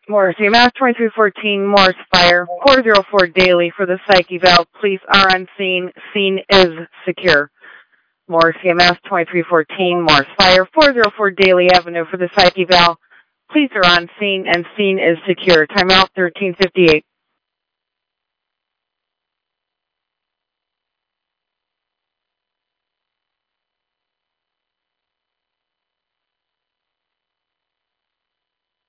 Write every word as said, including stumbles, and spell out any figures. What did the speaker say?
Morse, E M S twenty-three fourteen, Morse Fire, four oh four daily for the psych eval. Police are on scene. Scene is secure. Morse, E M S twenty-three fourteen, Morse Fire, four oh four Daly Avenue for the psych eval. Police are on scene and scene is secure. Timeout thirteen fifty-eight.